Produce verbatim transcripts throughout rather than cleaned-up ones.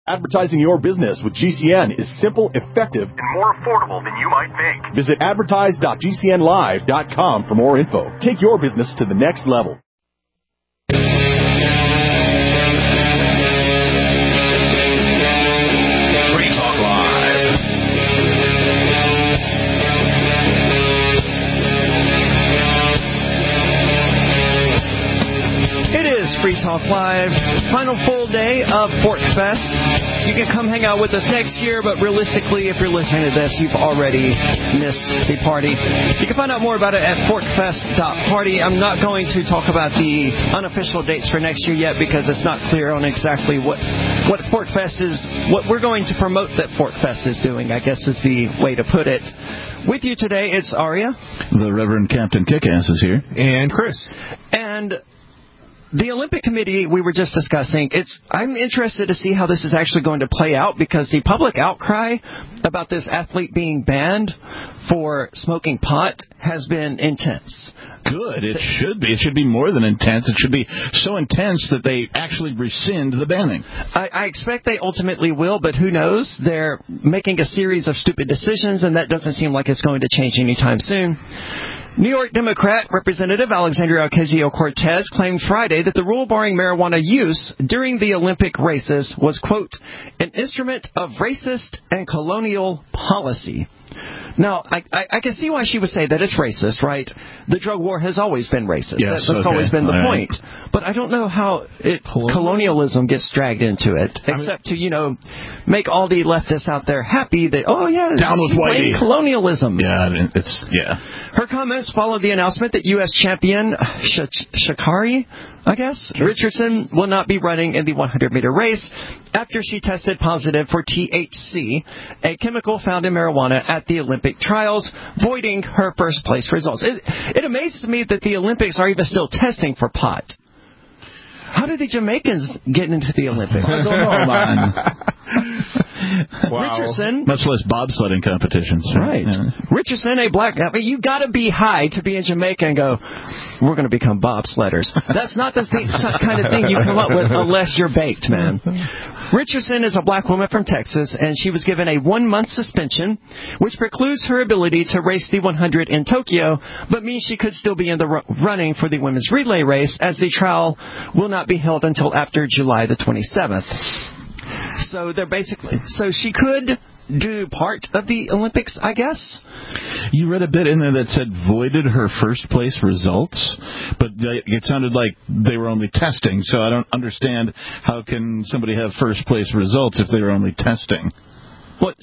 Advertising your business with G C N is simple, effective, and more affordable than you might think. Visit advertise dot g c n live dot com for more info. Take your business to the next level. Free Talk Live. It is Free Talk Live, final full day of Fork Fest. You can come hang out with us next year, but realistically, if you're listening to this, you've already missed the party. You can find out more about it at fork fest dot party. I'm not going to talk about the unofficial dates for next year yet because it's not clear on exactly what what Fork Fest is, what we're going to promote that Fork Fest is doing, I guess is the way to put it. With you today, it's Aria. The Reverend Captain Kickass is here. And Chris. And the Olympic Committee we were just discussing, it's I'm interested to see how this is actually going to play out because the public outcry about this athlete being banned for smoking pot has been intense. Good. It should be. It should be more than intense. It should be so intense that they actually rescind the banning. I, I expect they ultimately will, but who knows? They're making a series of stupid decisions, and that doesn't seem like it's going to change anytime soon. New York Democrat Representative Alexandria Ocasio-Cortez claimed Friday that the rule barring marijuana use during the Olympic races was, quote, an instrument of racist and colonial policy. Now, I, I, I can see why she would say that it's racist, right? The drug war has always been racist. Yes, that, that's okay. always been the All point. Right. But I don't know how it, colonialism gets dragged into it, except to, you know, make all the leftists out there happy that, oh, yeah, down with whitey. Colonialism. Yeah, it's, yeah. Her comments followed the announcement that U S champion Sh- Sha'Carri, I guess, sure. Richardson will not be running in the hundred-meter race after she tested positive for T H C, a chemical found in marijuana at the Olympic trials, voiding her first-place results. It, it amazes me that the Olympics are even still testing for pot. How did the Jamaicans get into the Olympics? I don't know, man. Wow. Richardson, much less bobsledding competitions. Right. Yeah. Richardson, a black guy. I mean, you got to be high to be in Jamaica and go, we're going to become bobsledders. That's not the thing, kind of thing you come up with unless you're baked, man. Richardson is a black woman from Texas, and she was given a one-month suspension, which precludes her ability to race the hundred in Tokyo, but means she could still be in the running for the women's relay race, as the trial will not be held until after July the twenty-seventh. So they're basically, so she could do part of the Olympics, I guess. You read a bit in there that said voided her first place results, but it sounded like they were only testing. So I don't understand how can somebody have first place results if they were only testing. What?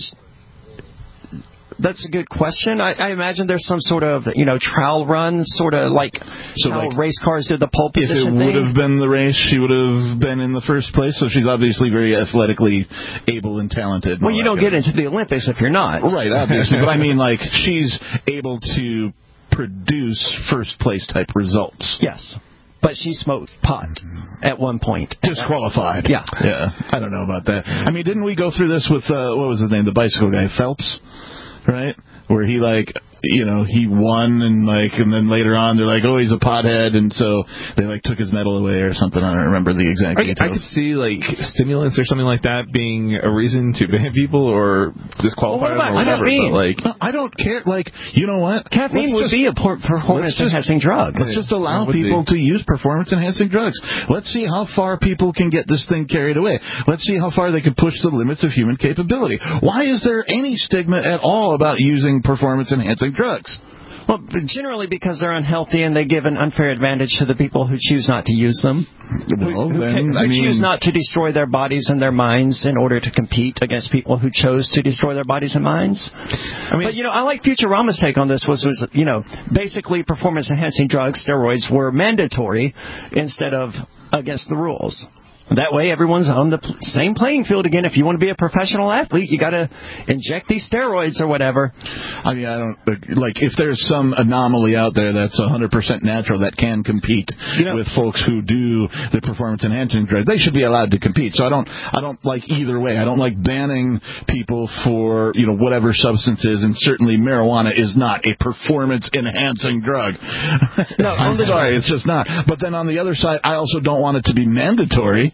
That's a good question. I, I imagine there's some sort of, you know, trial run, sort of like so how like, race cars did the pole position If it would thing. have been the race, she would have been in the first place. So she's obviously very athletically able and talented. Well, you don't get into the Olympics if you're not. Right, obviously. But I mean, like, she's able to produce first place type results. Yes. But she smoked pot at one point. Disqualified. Yeah. Yeah. I don't know about that. I mean, didn't we go through this with, uh, what was his name, the bicycle guy, Phelps? Right? Where he, like, you know, he won, and, like, and then later on they're like, oh, he's a pothead, and so they, like, took his medal away or something. I don't remember the exact I, details. I could see, like, stimulants or something like that being a reason to ban people or disqualify well, them or whatever. Caffeine? But, like, I don't care. Like, you know what? Caffeine would just, be a performance-enhancing drug. Let's just allow people be. to use performance-enhancing drugs. Let's see how far people can get this thing carried away. Let's see how far they can push the limits of human capability. Why is there any stigma at all about using performance-enhancing drugs? Well, generally because they're unhealthy and they give an unfair advantage to the people who choose not to use them. Well, who, then, who, who I mean, choose not to destroy their bodies and their minds in order to compete against people who chose to destroy their bodies and minds. I mean, but, you know, I like Futurama's take on this was, was you know, basically performance-enhancing drugs, steroids, were mandatory instead of against the rules. That way, everyone's on the same playing field again. If you want to be a professional athlete, you got to inject these steroids or whatever. I mean, I don't like if there's some anomaly out there that's one hundred percent natural that can compete you know, with folks who do the performance enhancing drugs. They should be allowed to compete. So I don't, I don't like either way. I don't like banning people for you know whatever substances, and certainly marijuana is not a performance enhancing drug. No, I'm sorry, it's just not. But then on the other side, I also don't want it to be mandatory.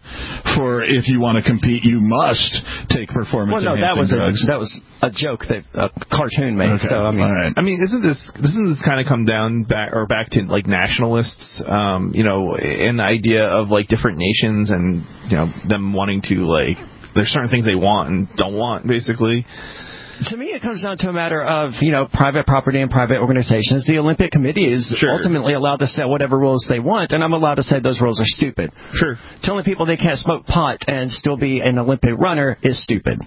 for if you want to compete, you must take performance well, no, enhancing that was drugs. A, that was a joke that a cartoon made. Okay. So I mean, all right. I mean, isn't this doesn't this kind of come down back or back to like nationalists? Um, you know, and the idea of like different nations and you know them wanting to like there's certain things they want and don't want, basically. To me, it comes down to a matter of, you know, private property and private organizations. The Olympic Committee is Sure. ultimately allowed to set whatever rules they want, and I'm allowed to say those rules are stupid. Sure. Telling people they can't smoke pot and still be an Olympic runner is stupid.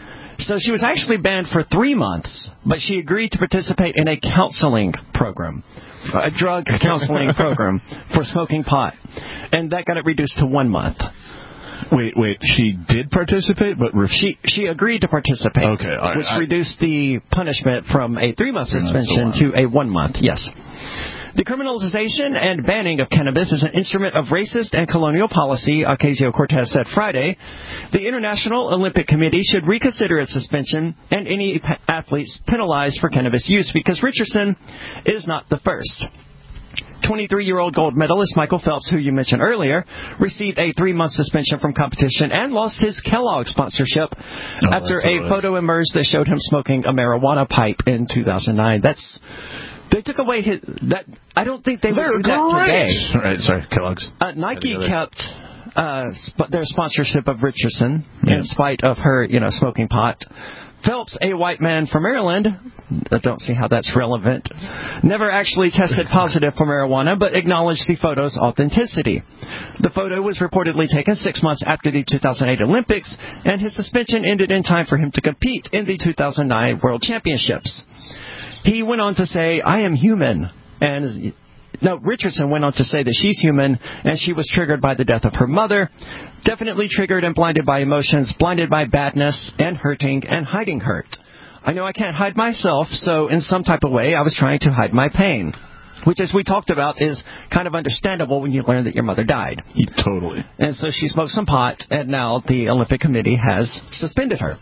So she was actually banned for three months, but she agreed to participate in a counseling program, a drug counseling program for smoking pot, and that got it reduced to one month. Wait, wait. She did participate, but ref- She she agreed to participate, Okay, all right. which I- reduced the punishment from a three-month Three months suspension to to a one-month, yes. The criminalization and banning of cannabis is an instrument of racist and colonial policy, Ocasio-Cortez said Friday. The International Olympic Committee should reconsider its suspension and any pa- athletes penalized for cannabis use because Richardson is not the first. twenty-three-year-old gold medalist Michael Phelps, who you mentioned earlier, received a three-month suspension from competition and lost his Kellogg sponsorship oh, after a right. photo emerged that showed him smoking a marijuana pipe in two thousand nine. That's they took away his that. I don't think they They're would do that great. today. Right, sorry, Kellogg's. Uh, Nike the other. kept uh, sp- their sponsorship of Richardson Yeah. in spite of her, you know, smoking pot. Phelps, a white man from Maryland, I don't see how that's relevant, never actually tested positive for marijuana, but acknowledged the photo's authenticity. The photo was reportedly taken six months after the two thousand eight Olympics, and his suspension ended in time for him to compete in the two thousand nine World Championships. He went on to say, "I am human," and no, Richardson went on to say that she's human and she was triggered by the death of her mother, definitely triggered and blinded by emotions, blinded by badness and hurting and hiding hurt. I know I can't hide myself, so in some type of way I was trying to hide my pain, which, as we talked about, is kind of understandable when you learn that your mother died. Totally. And so she smoked some pot, and now the Olympic Committee has suspended her,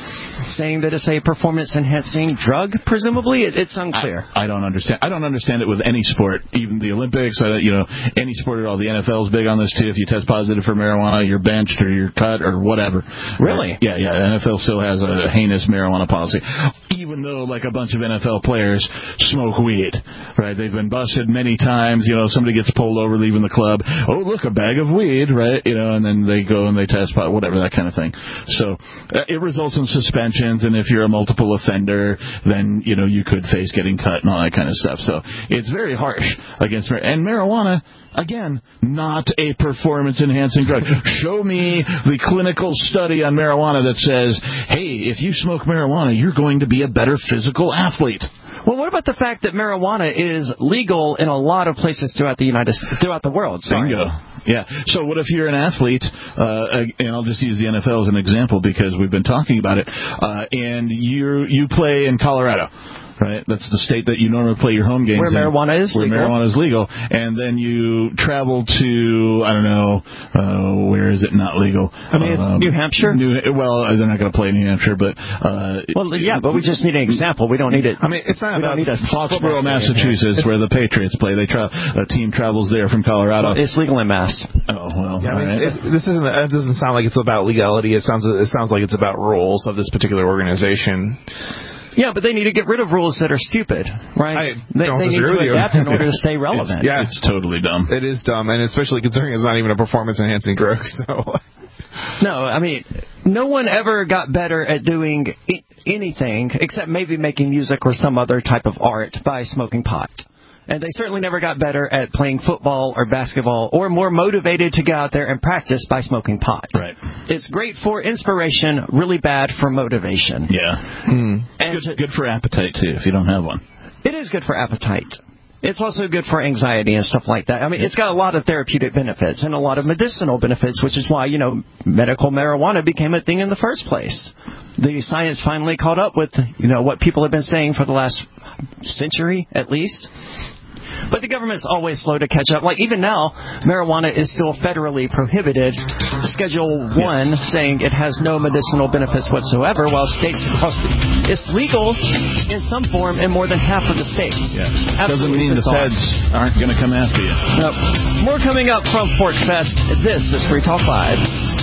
saying that it's a performance-enhancing drug, presumably. It, it's unclear. I, I don't understand. I don't understand it with any sport, even the Olympics. I, you know, any sport at all. The N F L is big on this too. If you test positive for marijuana, you're benched or you're cut or whatever. Really? Uh, yeah, yeah. The N F L still has a heinous marijuana policy, even though like a bunch of N F L players smoke weed. Right? They've been busted many times. You know, somebody gets pulled over leaving the club. Oh, look, a bag of weed, right? You know, and then they go and they test pot, whatever, that kind of thing. So uh, it results in suspension. And if you're a multiple offender, then, you know, you could face getting cut and all that kind of stuff. So it's very harsh against mar- and marijuana, again, not a performance-enhancing drug. Show me the clinical study on marijuana that says, hey, if you smoke marijuana, you're going to be a better physical athlete. Well, what about the fact that marijuana is legal in a lot of places throughout the United throughout the world? Sorry. Bingo. Yeah. So what if you're an athlete, uh, and I'll just use the N F L as an example because we've been talking about it, uh, and you you play in Colorado. Right, that's the state that you normally play your home games where in. marijuana is where legal. marijuana is legal, and then you travel to I don't know uh, where is it not legal? I mean, it's um, New Hampshire. New, well, they're not going to play in New Hampshire, but uh, well, yeah, but we just need an example. We don't need it. I mean, it's not we about don't need a Foxborough, Massachusetts, where the Patriots play. They tra- a team travels there from Colorado. Well, it's legal in Mass. Oh well, Yeah, I all mean, right. it, this isn't. It doesn't sound like it's about legality. It sounds. It sounds like it's about rules of this particular organization. Yeah, but they need to get rid of rules that are stupid, right? I they don't they need disagree to with you. adapt in order to stay relevant. It's, yeah, It's totally dumb. It is dumb, and especially considering it's not even a performance-enhancing drug. So, No, I mean, no one ever got better at doing I- anything except maybe making music or some other type of art by smoking pot. And they certainly never got better at playing football or basketball or more motivated to go out there and practice by smoking pot. Right. It's great for inspiration, really bad for motivation. Yeah. And Good, good for appetite too, if you don't have one. it is good for appetite. It's also good for anxiety and stuff like that. I mean, it's got a lot of therapeutic benefits and a lot of medicinal benefits, which is why, you know, medical marijuana became a thing in the first place. The science finally caught up with, you know, what people have been saying for the last century, at least. But the government's always slow to catch up. Like, even now, marijuana is still federally prohibited. Schedule one saying it has no medicinal benefits whatsoever, while states across the, it's legal in some form in more than half of the states. Yeah. Doesn't mean the feds aren't going to come after you. Nope. More coming up from Fort Fest. This is Free Talk Live.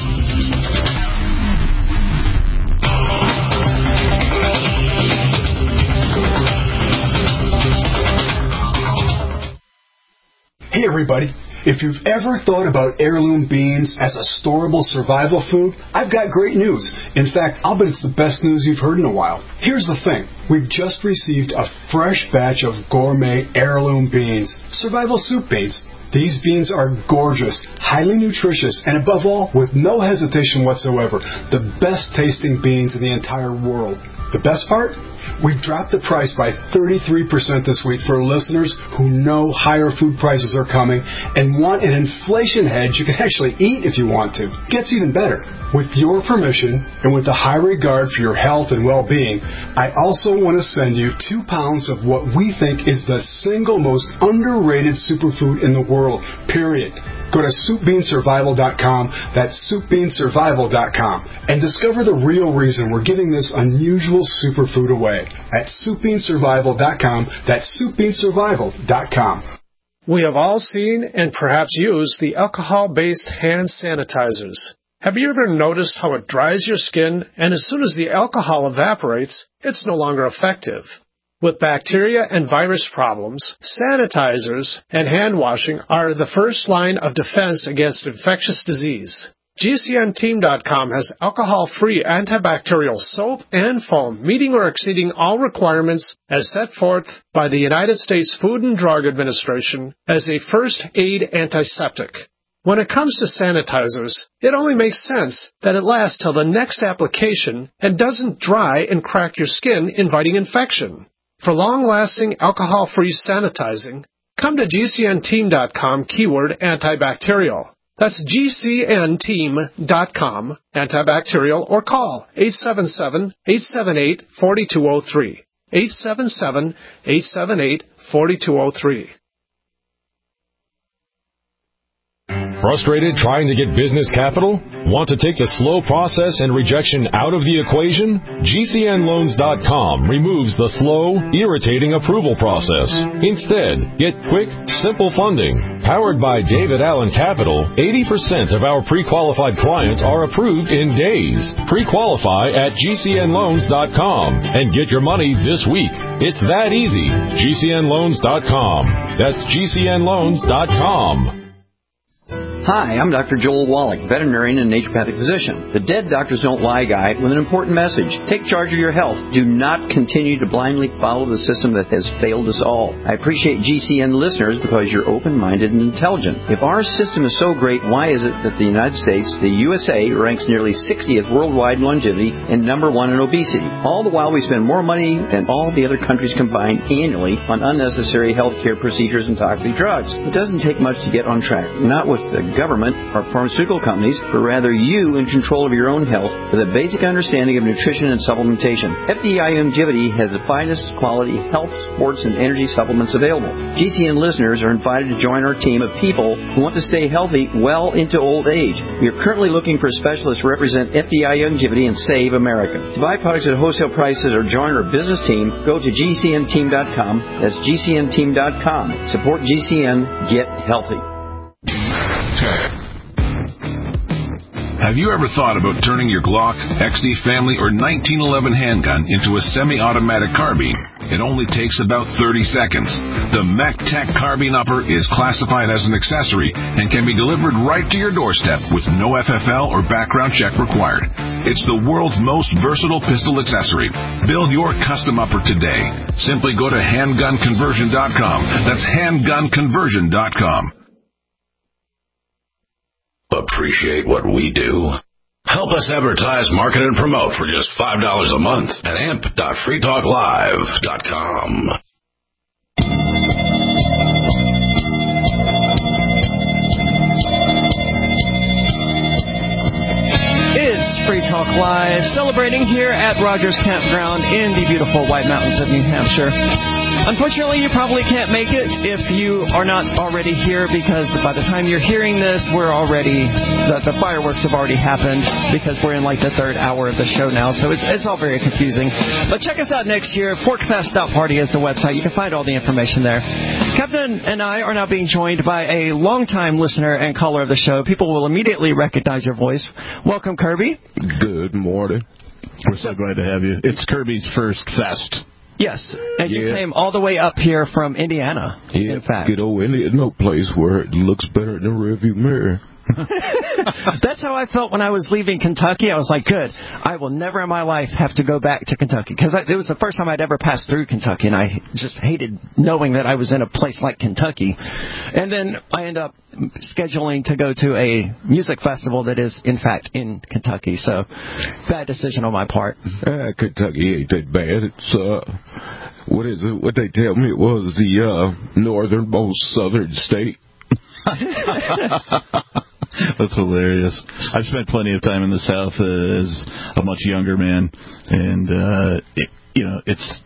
Hey everybody, if you've ever thought about heirloom beans as a storable survival food, I've got great news. In fact, I'll bet it's the best news you've heard in a while. Here's the thing. We've just received a fresh batch of gourmet heirloom beans, survival soup beans. These beans are gorgeous, highly nutritious, and above all, with no hesitation whatsoever, the best tasting beans in the entire world. The best part? We've dropped the price by thirty-three percent this week for listeners who know higher food prices are coming and want an inflation hedge you can actually eat if you want to. Gets even better. With your permission and with the high regard for your health and well-being, I also want to send you two pounds of what we think is the single most underrated superfood in the world, period. Go to soup bean survival dot com, that's soup bean survival dot com, and discover the real reason we're giving this unusual superfood away at soup bean survival dot com, that's soup bean survival dot com. We have all seen and perhaps used the alcohol-based hand sanitizers. Have you ever noticed how it dries your skin, and as soon as the alcohol evaporates, it's no longer effective? With bacteria and virus problems, sanitizers and hand washing are the first line of defense against infectious disease. G C N team dot com has alcohol-free antibacterial soap and foam meeting or exceeding all requirements as set forth by the United States Food and Drug Administration as a first aid antiseptic. When it comes to sanitizers, it only makes sense that it lasts till the next application and doesn't dry and crack your skin, inviting infection. For long-lasting alcohol-free sanitizing, come to G C N team dot com keyword antibacterial. That's G C N team dot com antibacterial, or call eight seven seven, eight seven eight, four two zero three. eight seven seven, eight seven eight, four two zero three. Frustrated trying to get business capital? Want to take the slow process and rejection out of the equation? G C N loans dot com removes the slow, irritating approval process. Instead, get quick, simple funding. Powered by David Allen Capital, eighty percent of our pre-qualified clients are approved in days. Pre-qualify at G C N loans dot com and get your money this week. It's that easy. G C N loans dot com. That's G C N loans dot com. Hi, I'm Doctor Joel Wallach, veterinarian and naturopathic physician. The Dead Doctors Don't Lie guy with an important message. Take charge of your health. Do not continue to blindly follow the system that has failed us all. I appreciate G C N listeners because you're open-minded and intelligent. If our system is so great, why is it that the United States, the U S A, ranks nearly sixtieth worldwide in longevity and number one in obesity? All the while we spend more money than all the other countries combined annually on unnecessary healthcare procedures and toxic drugs. It doesn't take much to get on track. Not with the government or pharmaceutical companies, but rather you in control of your own health with a basic understanding of nutrition and supplementation. F D I Longevity has the finest quality health, sports, and energy supplements available. G C N listeners are invited to join our team of people who want to stay healthy well into old age. We are currently looking for specialists to represent F D I Longevity and Save America. To buy products at wholesale prices or join our business team, go to G C N team dot com. That's G C N team dot com. Support G C N. Get healthy. Have you ever thought about turning your Glock, X D Family, or nineteen eleven handgun into a semi-automatic carbine? It only takes about thirty seconds. The MechTech Carbine Upper is classified as an accessory and can be delivered right to your doorstep with no F F L or background check required. It's the world's most versatile pistol accessory. Build your custom upper today. Simply go to handgun conversion dot com. That's handgun conversion dot com. Appreciate what we do? Help us advertise, market, and promote for just five dollars a month at amp dot free talk live dot com. It's Free Talk Live, celebrating here at Rogers Campground in the beautiful White Mountains of New Hampshire. Unfortunately, you probably can't make it if you are not already here, because by the time you're hearing this, we're already, the, the fireworks have already happened, because we're in like the third hour of the show now, so it's, it's all very confusing. But check us out next year. Forkfest dot party is the website. You can find all the information there. Captain and I are now being joined by a longtime listener and caller of the show. People will immediately recognize your voice. Welcome, Kirby. Good morning. We're so glad to have you. It's Kirby's first fest. Yes, and yeah. you came all the way up here from Indiana, yeah, in fact. Good old Indiana, no place where it looks better than a rearview mirror. That's how I felt when I was leaving Kentucky. I was like, good, I will never in my life have to go back to Kentucky. Because it was the first time I'd ever passed through Kentucky, and I just hated knowing that I was in a place like Kentucky. And then I ended up scheduling to go to a music festival that is, in fact, in Kentucky. So, bad decision on my part. Uh, Kentucky ain't that bad. It's, uh, what is it? What they tell me it was the uh, northernmost southern state. That's hilarious. I've spent plenty of time in the South uh, as a much younger man, and uh, it, you know, it's.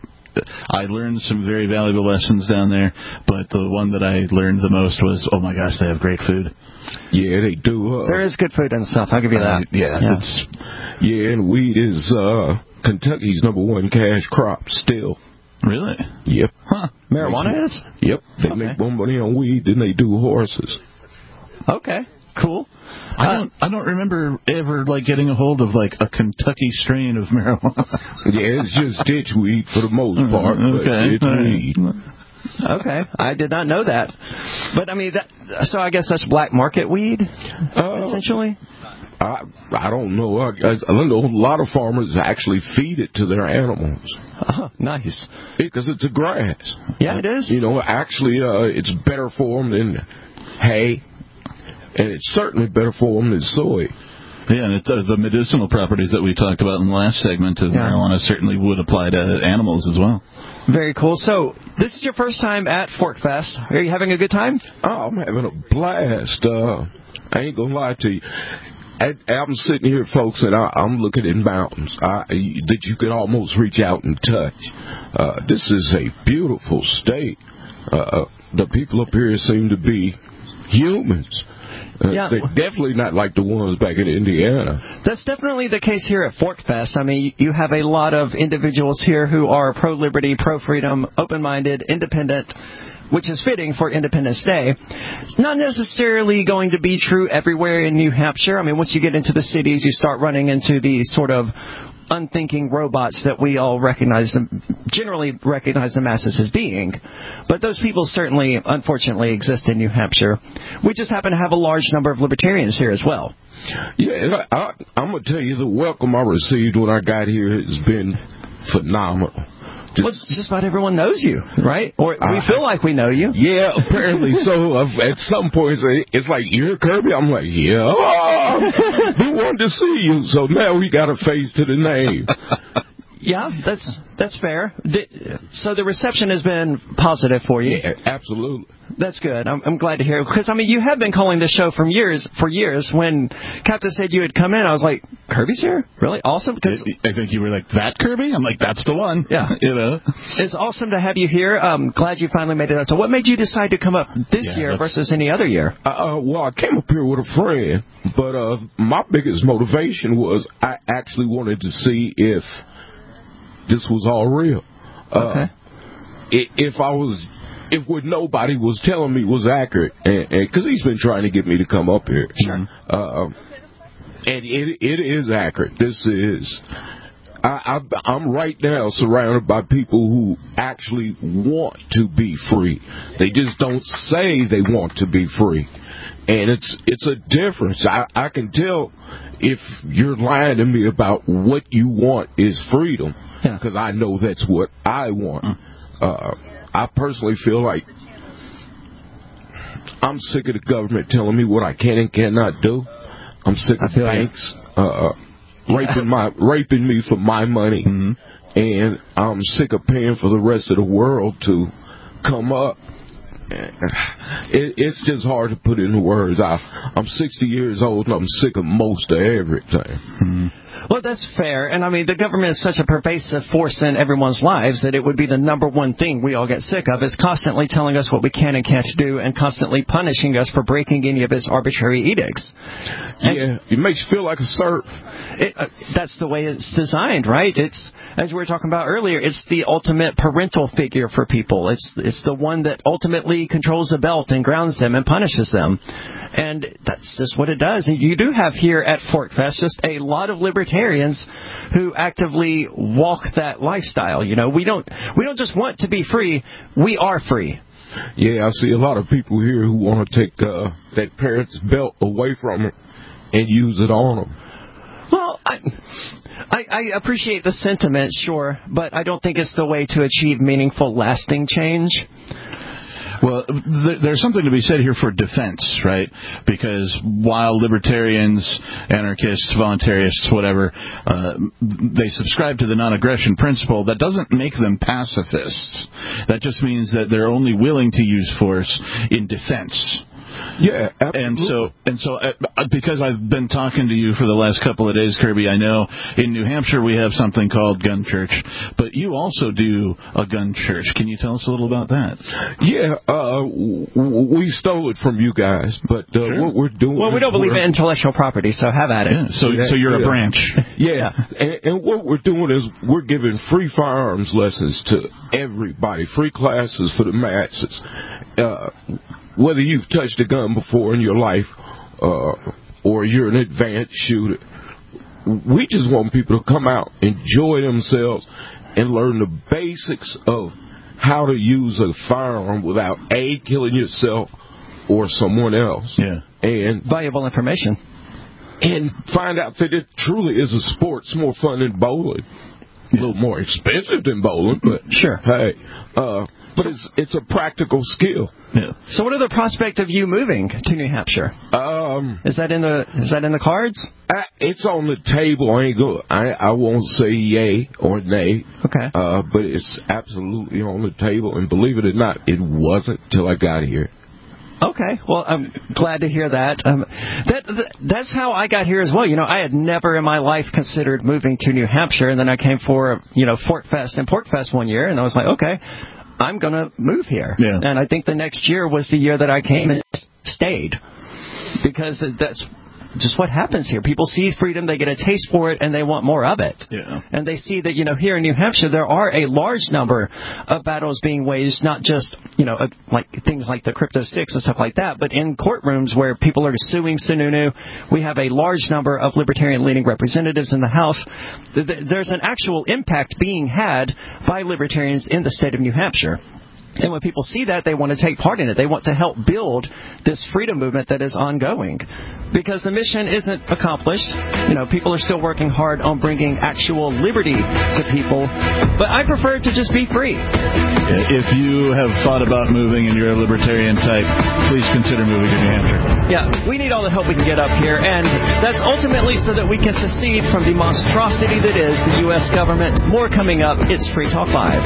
I learned some very valuable lessons down there, but the one that I learned the most was, oh my gosh, they have great food. Yeah, they do. Uh, there is good food in the South. I'll give you that. Uh, yeah, yeah. It's, yeah, and weed is uh, Kentucky's number one cash crop still. Really? Yep. Huh. Marijuana is? Yep. They okay. make more money on weed than they do horses. Okay. Cool. I uh, don't. I don't remember ever like getting a hold of like a Kentucky strain of marijuana. Yeah, it's just ditch weed for the most part. Okay. But it's weed. Okay, I did not know that. But I mean, that, so I guess that's black market weed, uh, essentially. I I don't know. I, I, I know a lot of farmers actually feed it to their animals. Oh, nice. Because it's a grass. Yeah, it is. You know, actually, uh, it's better for them than hay, and it's certainly better for them than soy. Yeah, and it's, uh, the medicinal properties that we talked about in the last segment of yeah. marijuana certainly would apply to animals as well. Very cool. So, this is your first time at Forkfest. Are you having a good time? Oh, I'm having a blast. Uh, I ain't gonna lie to you. I, I'm sitting here, folks, and I, I'm looking at mountains I, that you could almost reach out and touch. Uh, this is a beautiful state. Uh, the people up here seem to be humans. Uh, yeah. They're definitely not like the ones back in Indiana. That's definitely the case here at Forkfest. I mean, you have a lot of individuals here who are pro-liberty, pro-freedom, open-minded, independent, which is fitting for Independence Day. It's not necessarily going to be true everywhere in New Hampshire. I mean, once you get into the cities, you start running into these sort of unthinking robots that we all recognize them, generally recognize the masses as being. But those people certainly, unfortunately, exist in New Hampshire. We just happen to have a large number of libertarians here as well. Yeah, I, I, I'm going to tell you, the welcome I received when I got here has been phenomenal. Just, well, just about everyone knows you, right? Or we I, feel like we know you. Yeah, apparently so. At some points, it's like, you're Kirby? I'm like, yeah. Oh, we wanted to see you. So now we got a face to the name. Yeah, that's that's fair. So the reception has been positive for you. Yeah, absolutely. That's good. I'm, I'm glad to hear it. Because, I mean, you have been calling this show from years, for years. When Captain said you had come in, I was like, Kirby's here? Really? Awesome? Cause I think you were like, that Kirby? I'm like, that's the one. Yeah. You know? It's awesome to have you here. I'm glad you finally made it up. So what made you decide to come up this yeah, year versus any other year? Uh, well, I came up here with a friend. But uh, my biggest motivation was I actually wanted to see if this was all real. Okay. Uh, if I was, if what nobody was telling me was accurate, and because he's been trying to get me to come up here, sure. Uh, and it it is accurate. This is, I, I I'm right now surrounded by people who actually want to be free. They just don't say they want to be free, and it's it's a difference. I I can tell if you're lying to me about what you want is freedom. Because yeah. I know that's what I want. Uh, I personally feel like I'm sick of the government telling me what I can and cannot do. I'm sick of banks uh, raping my raping me for my money, mm-hmm. and I'm sick of paying for the rest of the world to come up. It, it's just hard to put into words. I, I'm sixty years old and I'm sick of most of everything. Mm-hmm. Well, that's fair. And, I mean, the government is such a pervasive force in everyone's lives that it would be the number one thing we all get sick of, is constantly telling us what we can and can't do and constantly punishing us for breaking any of its arbitrary edicts. And yeah, it makes you feel like a serf. It, uh, that's the way it's designed, right? It's, as we were talking about earlier, it's the ultimate parental figure for people. It's it's the one that ultimately controls the belt and grounds them and punishes them. And that's just what it does. And you do have here at Forkfest just a lot of libertarians who actively walk that lifestyle. You know, we don't we don't just want to be free. We are free. Yeah, I see a lot of people here who want to take uh, that parent's belt away from them and use it on them. Well, I, I, I appreciate the sentiment, sure, but I don't think it's the way to achieve meaningful, lasting change. Well, th- there's something to be said here for defense, right? Because while libertarians, anarchists, voluntarists, whatever, uh, they subscribe to the non-aggression principle, that doesn't make them pacifists. That just means that they're only willing to use force in defense. Yeah, absolutely. And so, and so, uh, because I've been talking to you for the last couple of days, Kirby, I know in New Hampshire we have something called Gun Church, but you also do a gun church. Can you tell us a little about that? Yeah, uh, w- we stole it from you guys, but uh, sure. what we're doing... Well, we don't believe in intellectual property, so have at it. Yeah, so, so you're yeah. a branch. Yeah, yeah. And, and what we're doing is we're giving free firearms lessons to everybody, free classes for the masses. Uh, whether you've touched a gun before in your life uh, or you're an advanced shooter, we just want people to come out, enjoy themselves, and learn the basics of how to use a firearm without, A, killing yourself or someone else. Yeah. And valuable information. And find out that it truly is a sport. It's more fun than bowling. A little more expensive than bowling, but sure. Hey, uh, but it's it's a practical skill. Yeah. So, what are the prospects of you moving to New Hampshire? Um, is that in the is that in the cards? I, it's on the table. I ain't go. I I won't say yay or nay. Okay. Uh, but it's absolutely on the table. And believe it or not, it wasn't till I got here. Okay, well, I'm glad to hear that. Um, that, that. That's how I got here as well. You know, I had never in my life considered moving to New Hampshire, and then I came for, you know, Forkfest and Porkfest one year, and I was like, okay, I'm going to move here. Yeah. And I think the next year was the year that I came and stayed, because that's just what happens here. People see freedom, they get a taste for it, and they want more of it. Yeah. And they see that, you know, here in New Hampshire, there are a large number of battles being waged, not just, you know, like things like the Crypto Six and stuff like that, but in courtrooms where people are suing Sununu. We have a large number of libertarian-leaning representatives in the House. There's an actual impact being had by libertarians in the state of New Hampshire. And when people see that, they want to take part in it. They want to help build this freedom movement that is ongoing. Because the mission isn't accomplished. You know, people are still working hard on bringing actual liberty to people. But I prefer to just be free. If you have thought about moving and you're a libertarian type, please consider moving to New Hampshire. Yeah, we need all the help we can get up here. And that's ultimately so that we can secede from the monstrosity that is the U S government. More coming up. It's Free Talk Live.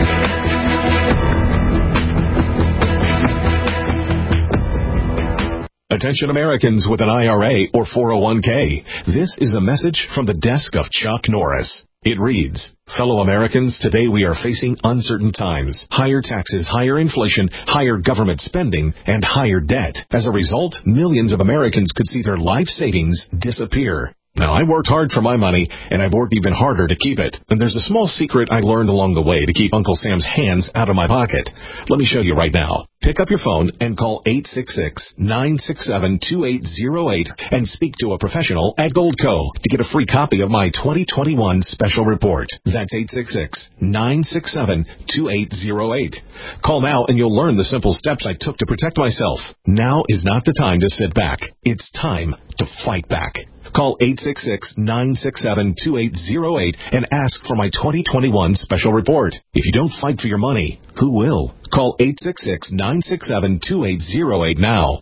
Attention Americans with an I R A or four oh one k. This is a message from the desk of Chuck Norris. It reads, fellow Americans, today we are facing uncertain times. Higher taxes, higher inflation, higher government spending, and higher debt. As a result, millions of Americans could see their life savings disappear. Now, I worked hard for my money, and I've worked even harder to keep it. And there's a small secret I learned along the way to keep Uncle Sam's hands out of my pocket. Let me show you right now. Pick up your phone and call eight six six, nine six seven, two eight zero eight and speak to a professional at Goldco to get a free copy of my twenty twenty-one special report. That's eight six six, nine six seven, two eight zero eight. Call now and you'll learn the simple steps I took to protect myself. Now is not the time to sit back. It's time to fight back. Call eight six six, nine six seven, two eight zero eight and ask for my twenty twenty-one special report. If you don't fight for your money, who will? Call eight six six, nine six seven, two eight zero eight now.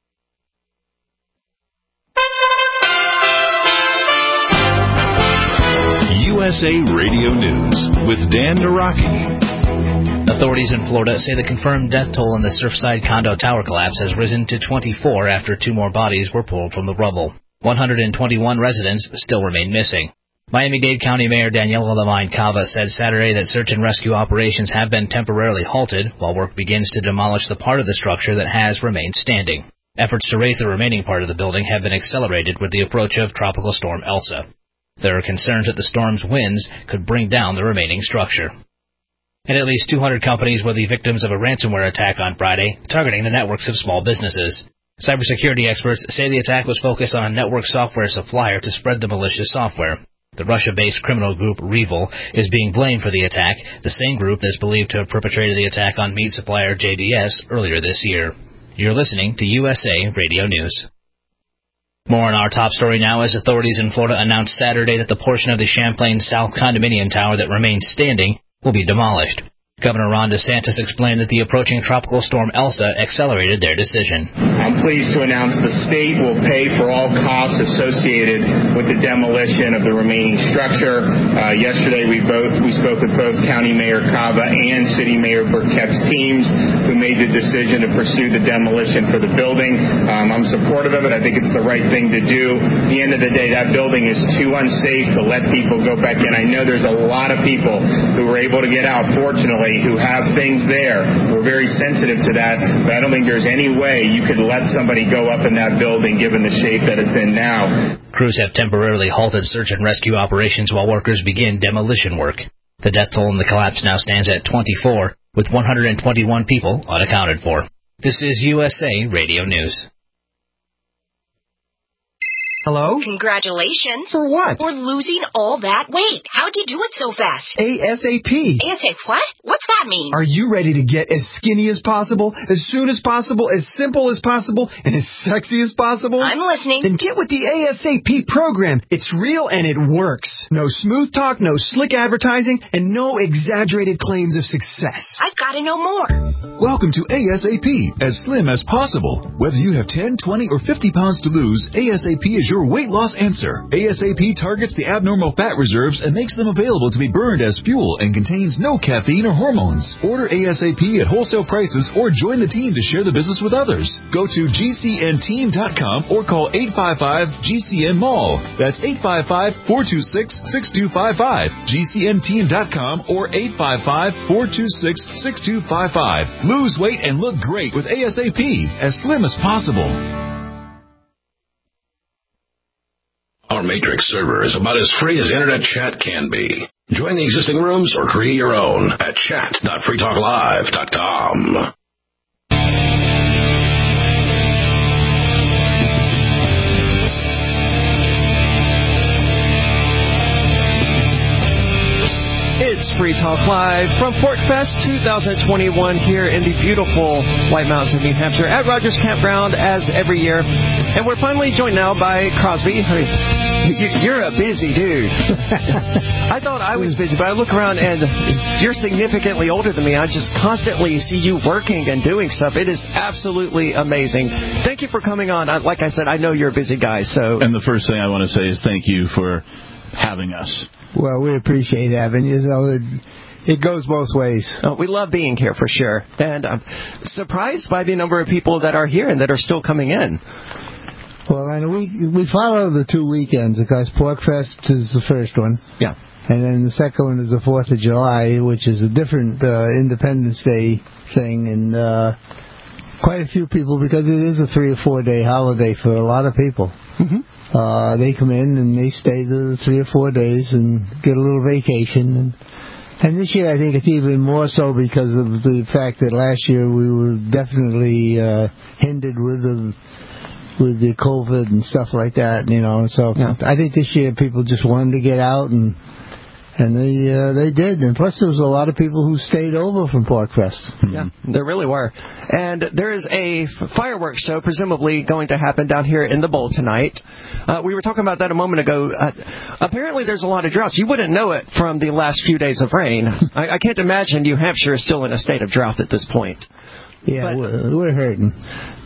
U S A Radio News with Dan Naraki. Authorities in Florida say the confirmed death toll in the Surfside condo tower collapse has risen to twenty-four after two more bodies were pulled from the rubble. one hundred twenty-one residents still remain missing. Miami-Dade County Mayor Daniela Levine Cava said Saturday that search and rescue operations have been temporarily halted while work begins to demolish the part of the structure that has remained standing. Efforts to raise the remaining part of the building have been accelerated with the approach of Tropical Storm Elsa. There are concerns that the storm's winds could bring down the remaining structure. And at least two hundred companies were the victims of a ransomware attack on Friday, targeting the networks of small businesses. Cybersecurity experts say the attack was focused on a network software supplier to spread the malicious software. The Russia-based criminal group REvil is being blamed for the attack, the same group that's believed to have perpetrated the attack on meat supplier J B S earlier this year. You're listening to U S A Radio News. More on our top story now as authorities in Florida announced Saturday that the portion of the Champlain South condominium tower that remains standing will be demolished. Governor Ron DeSantis explained that the approaching Tropical Storm Elsa accelerated their decision. I'm pleased to announce the state will pay for all costs associated with the demolition of the remaining structure. Uh, yesterday, we both we spoke with both County Mayor Cava and City Mayor Burkett's teams, who made the decision to pursue the demolition for the building. Um, I'm supportive of it. I think it's the right thing to do. At the end of the day, that building is too unsafe to let people go back in. I know there's a lot of people who were able to get out, fortunately, who have things there. We're very sensitive to that, but I don't think there's any way you could let somebody go up in that building given the shape that it's in now. Crews have temporarily halted search and rescue operations while workers begin demolition work. The death toll in the collapse now stands at twenty-four, with one hundred twenty-one people unaccounted for. This is U S A Radio News. Hello? Congratulations. For what? For losing all that weight. How'd you do it so fast? ASAP. ASAP what? What's that mean? Are you ready to get as skinny as possible, as soon as possible, as simple as possible, and as sexy as possible? I'm listening. Then get with the ASAP program. It's real and it works. No smooth talk, no slick advertising, and no exaggerated claims of success. I've got to know more. Welcome to ASAP, as slim as possible. Whether you have ten, twenty, or fifty pounds to lose, ASAP is your weight loss answer. ASAP targets the abnormal fat reserves and makes them available to be burned as fuel and contains no caffeine or hormones. Order ASAP at wholesale prices or join the team to share the business with others. Go to G C N team dot com or call eight five five G C N mall. That's eight five five, four two six, six two five five. G C N team dot com or eight five five, four two six, six two five five. Lose weight and look great with ASAP, as slim as possible. Our Matrix server is about as free as internet chat can be. Join the existing rooms or create your own at chat dot free talk live dot com. It's Free Talk Live from PorcFest twenty twenty-one here in the beautiful White Mountains of New Hampshire at Rogers Campground as every year. And we're finally joined now by Crosby. You're a busy dude. I thought I was busy, but I look around and you're significantly older than me. I just constantly see you working and doing stuff. It is absolutely amazing. Thank you for coming on. Like I said, I know you're a busy guy. So, And the first thing I want to say is thank you for having us. Well, we appreciate having you. So it, it goes both ways. Oh, we love being here for sure. And I'm surprised by the number of people that are here and that are still coming in. Well, and we we follow the two weekends because PorcFest is the first one. Yeah. And then the second one is the fourth of July, which is a different uh, Independence Day thing. And uh, quite a few people, because it is a three or four day holiday for a lot of people. Mm-hmm. Uh, they come in and they stay the three or four days and get a little vacation. And, and this year I think it's even more so because of the fact that last year we were definitely uh, hindered with the with the COVID and stuff like that, you know. So yeah. I think this year people just wanted to get out, and and they uh, they did. And plus there was a lot of people who stayed over from PorcFest. Yeah, there really were. And there is a fireworks show presumably going to happen down here in the bowl tonight. Uh, we were talking about that a moment ago. Uh, apparently there's a lot of droughts. You wouldn't know it from the last few days of rain. I, I can't imagine New Hampshire is still in a state of drought at this point. Yeah, but, we're, we're hurting.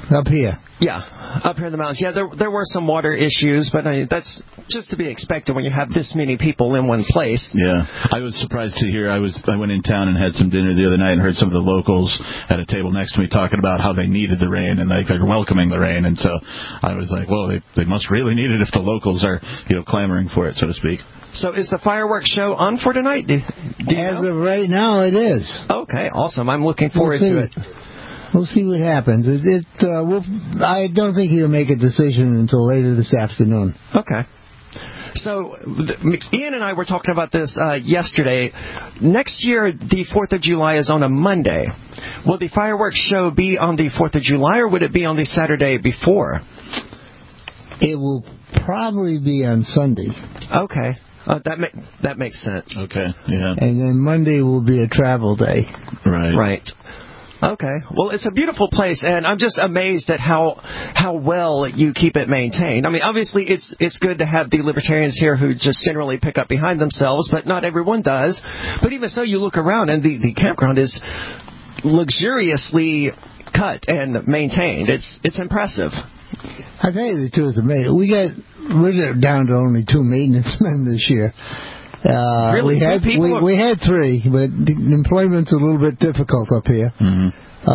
Up here. Yeah, up here in the mountains. Yeah, there there were some water issues, but I mean, that's just to be expected when you have this many people in one place. Yeah, I was surprised to hear. I was I went in town and had some dinner the other night and heard some of the locals at a table next to me talking about how they needed the rain and like they're welcoming the rain. And so I was like, well, they they must really need it if the locals are, you know, clamoring for it, so to speak. So is the fireworks show on for tonight? Do, do you As know? of right now, it is. Okay, awesome. I'm looking forward we'll to it. We'll see what happens. It, it uh, we'll, I don't think he'll make a decision until later this afternoon. Okay. So th- Ian and I were talking about this uh, yesterday. Next year, the fourth of July is on a Monday. Will the fireworks show be on the fourth of July, or would it be on the Saturday before? It will probably be on Sunday. Okay. Uh, that ma- that makes sense. Okay, yeah. And then Monday will be a travel day. Right. Right. Okay. Well, it's a beautiful place, and I'm just amazed at how how well you keep it maintained. I mean, obviously, it's it's good to have the libertarians here who just generally pick up behind themselves, but not everyone does. But even so, you look around, and the, the campground is luxuriously cut and maintained. It's it's impressive. I tell you the truth, mate. We got we're down to only two maintenance men this year. Uh, really? we had we, are... we had three, but the employment's a little bit difficult up here. Mm-hmm.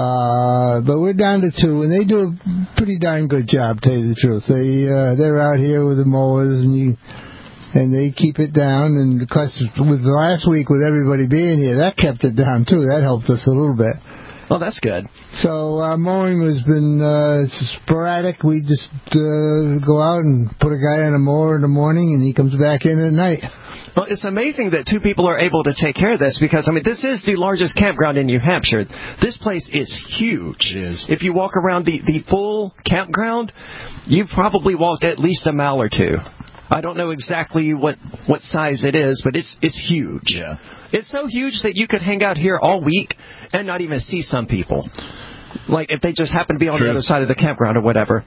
Uh, but we're down to two, and they do a pretty darn good job. Tell you the truth, they uh, they're out here with the mowers, and you and they keep it down. And of course, with last week with everybody being here, that kept it down too. That helped us a little bit. Oh, that's good. So our mowing has been uh, sporadic. We just uh, go out and put a guy on a mower in the morning, and he comes back in at night. Well, it's amazing that two people are able to take care of this because, I mean, this is the largest campground in New Hampshire. This place is huge. It is. If you walk around the, the full campground, you've probably walked at least a mile or two. I don't know exactly what, what size it is, but it's it's huge. Yeah. It's so huge that you could hang out here all week and not even see some people. Like if they just happen to be on True. the other side of the campground or whatever.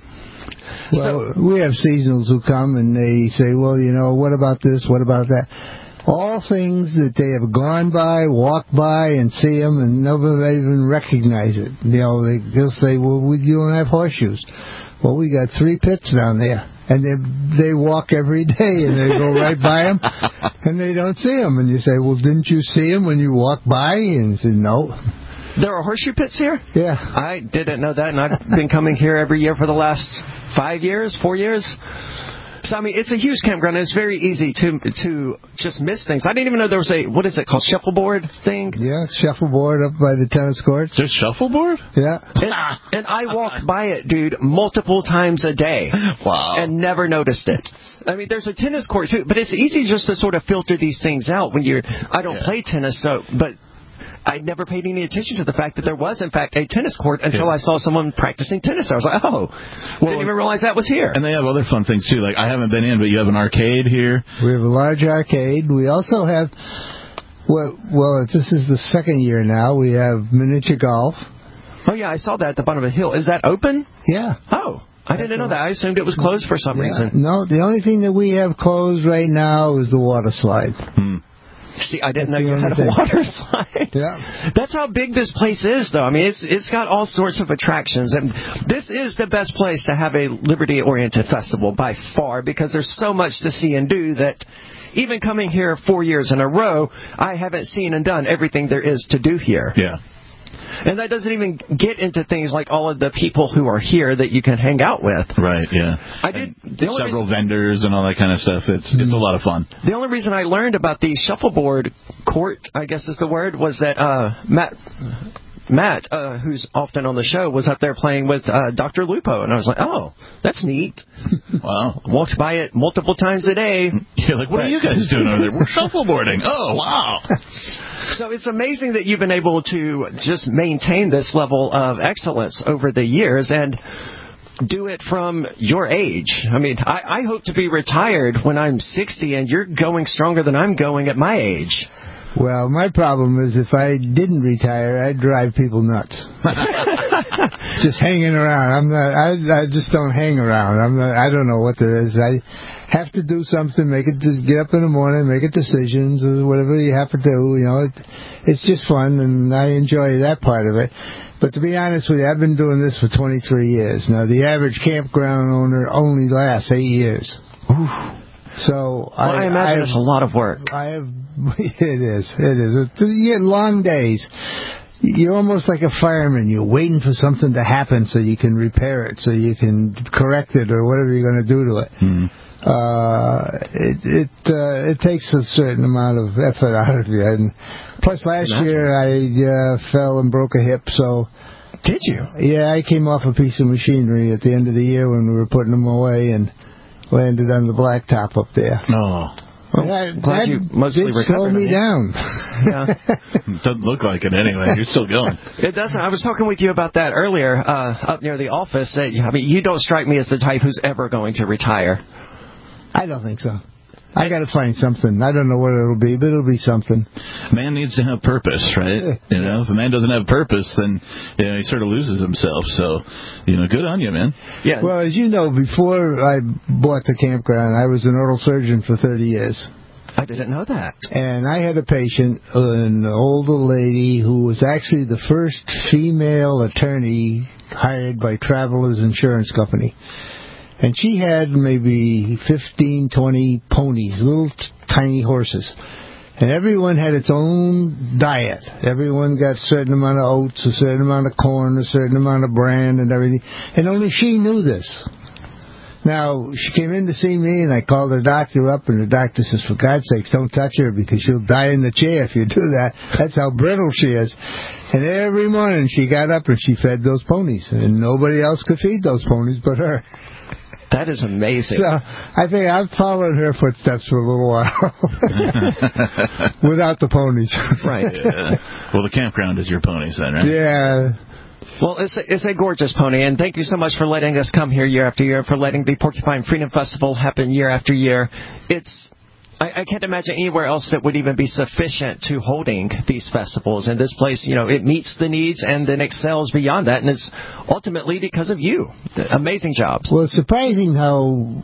Well, so, we have seasonals who come and they say, well, you know, what about this, what about that? All things that they have gone by, walked by, and see them, and nobody even recognize it. You know, they, they'll say, well, we, you don't have horseshoes. Well, we got three pits down there. And they they walk every day, and they go right by them, and they don't see them. And you say, well, didn't you see them when you walked by? And you say, no. There are horseshoe pits here? Yeah. I didn't know that, and I've been coming here every year for the last five years, four years. So, I mean, it's a huge campground, and it's very easy to to just miss things. I didn't even know there was a, what is it called, shuffleboard thing? Yeah, shuffleboard up by the tennis courts. There's shuffleboard? Yeah. And, and I walk by it, dude, multiple times a day. Wow. And never noticed it. I mean, there's a tennis court, too, but it's easy just to sort of filter these things out when you're, I don't yeah. play tennis, so, but I never paid any attention to the fact that there was, in fact, a tennis court until yeah. I saw someone practicing tennis. I was like, oh, well, didn't even realize that was here. And they have other fun things, too. Like, I haven't been in, but you have an arcade here. We have a large arcade. We also have, well, well this is the second year now, we have miniature golf. Oh, yeah, I saw that at the bottom of the hill. Is that open? Yeah. Oh, I didn't know that. I assumed it was closed for some yeah. reason. No, the only thing that we have closed right now is the water slide. Hmm. See, I didn't That's know you had a thing. water slide. Yeah. That's how big this place is, though. I mean, it's it's got all sorts of attractions, and this is the best place to have a liberty-oriented festival by far because there's so much to see and do that even coming here four years in a row, I haven't seen and done everything there is to do here. Yeah. And that doesn't even get into things like all of the people who are here that you can hang out with. Right, yeah. I did several reason, vendors and all that kind of stuff. It's it's a lot of fun. The only reason I learned about the shuffleboard court, I guess is the word, was that uh, Matt, Matt, uh, who's often on the show, was up there playing with uh, Doctor Lupo, and I was like, oh, that's neat. Wow. Walked by it multiple times a day. You're like, what but, are you guys doing over there? We're shuffleboarding. Oh, wow. So it's amazing that you've been able to just maintain this level of excellence over the years and do it from your age. I mean, I, I hope to be retired when I'm sixty, and you're going stronger than I'm going at my age. Well, my problem is if I didn't retire, I'd drive people nuts. just hanging around. I'm not. I, I just don't hang around. I'm not. I don't know what there is. I have to do something. Make it. Just get up in the morning, make a decisions, or whatever you have to do. You know, it, it's just fun, and I enjoy that part of it. But to be honest with you, I've been doing this for twenty-three years. Now, the average campground owner only lasts eight years. Ooh. So well, I, I imagine I, it's a lot of work. I have. It is. It is. You get long days. You're almost like a fireman. You're waiting for something to happen so you can repair it, so you can correct it, or whatever you're going to do to it. Mm. Uh, it it, uh, it takes a certain amount of effort out of you. And plus, last Imagine. year I uh, fell and broke a hip. So did you? Yeah, I came off a piece of machinery at the end of the year when we were putting them away and landed on the blacktop up there. Oh. Well, that, glad that you mostly did slow me down. Yeah. Doesn't look like it anyway. You're still going. It doesn't. I was talking with you about that earlier uh, up near the office. That, I mean, you don't strike me as the type who's ever going to retire. I don't think so. I got to find something. I don't know what it'll be, but it'll be something. Man needs to have purpose, right? You know, if a man doesn't have purpose, then you know, he sort of loses himself. So, you know, good on you, man. Yeah. Well, as you know, before I bought the campground, I was an oral surgeon for thirty years. I didn't know that. And I had a patient, an older lady, who was actually the first female attorney hired by Travelers Insurance Company. And she had maybe fifteen, twenty ponies, little t- tiny horses. And everyone had its own diet. Everyone got a certain amount of oats, a certain amount of corn, a certain amount of bran and everything. And only she knew this. Now, she came in to see me, and I called the doctor up, and the doctor says, for God's sakes, don't touch her, because she'll die in the chair if you do that. That's how brittle she is. And every morning she got up and she fed those ponies, and nobody else could feed those ponies but her. That is amazing. So I think I've followed her footsteps for a little while. Without the ponies. Right. Yeah. Well, the campground is your ponies then, right? Yeah. Well, it's a, it's a gorgeous pony, and thank you so much for letting us come here year after year, for letting the Porcupine Freedom Festival happen year after year. It's I, I can't imagine anywhere else that would even be sufficient to holding these festivals. And this place, you know, it meets the needs and then excels beyond that, and it's ultimately because of you. Amazing jobs. Well, it's surprising how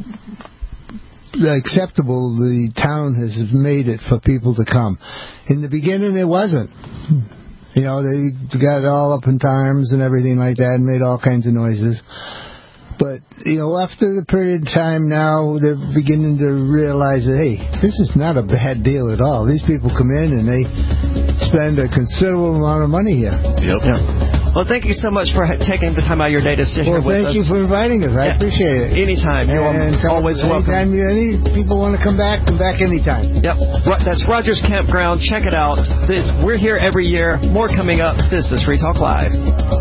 acceptable the town has made it for people to come. In the beginning, it wasn't. You know, they got all up in arms and everything like that and made all kinds of noises. But, you know, after the period of time now, they're beginning to realize that, hey, this is not a bad deal at all. These people come in and they spend a considerable amount of money here. Yep. Yeah. Well, thank you so much for taking the time out of your day to sit well, here with us. Well, thank you for inviting us. I yeah. appreciate it. Anytime. You're and always welcome. Anytime you, any people want to come back, come back anytime. Yep. That's Rogers Campground. Check it out. This, we're here every year. More coming up. This is Free Talk Live.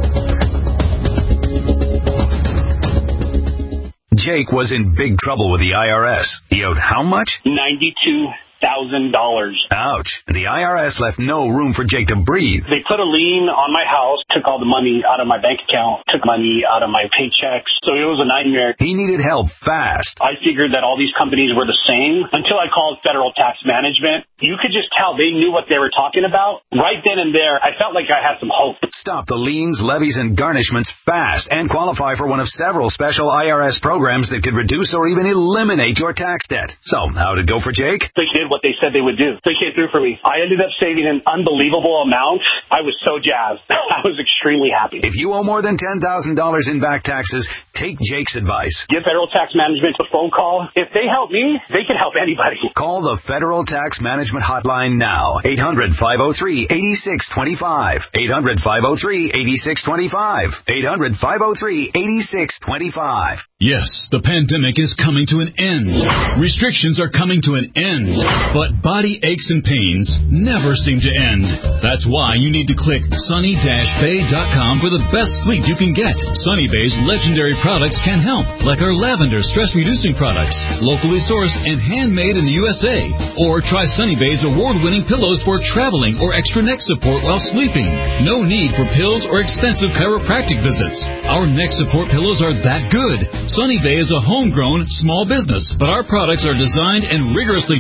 Jake was in big trouble with the I R S. He owed how much? ninety-two thousand dollars. Ouch. And the I R S left no room for Jake to breathe. They put a lien on my house, took all the money out of my bank account, took money out of my paychecks. So it was a nightmare. He needed help fast. I figured that all these companies were the same until I called Federal Tax Management. You could just tell they knew what they were talking about. Right then and there, I felt like I had some hope. Stop the liens, levies, and garnishments fast and qualify for one of several special I R S programs that could reduce or even eliminate your tax debt. So, how'd it go for Jake? They did what they said they would do. They came through for me. I ended up saving an unbelievable amount. I was so jazzed. I was extremely happy. If you owe more than ten thousand dollars in back taxes, take Jake's advice. Give Federal Tax Management a phone call. If they help me, they can help anybody. Call the Federal Tax Management Hotline now. eight hundred, five oh three, eight six two five. eight hundred, five oh three, eight six two five. eight hundred, five oh three, eight six two five. Yes, the pandemic is coming to an end. Restrictions are coming to an end. But body aches and pains never seem to end. That's why you need to click sunny dash bay dot com for the best sleep you can get. Sunny Bay's legendary products can help, like our lavender stress-reducing products, locally sourced and handmade in the U S A. Or try Sunny Bay's award-winning pillows for traveling or extra neck support while sleeping. No need for pills or expensive chiropractic visits. Our neck support pillows are that good. Sunny Bay is a homegrown small business, but our products are designed and rigorously tested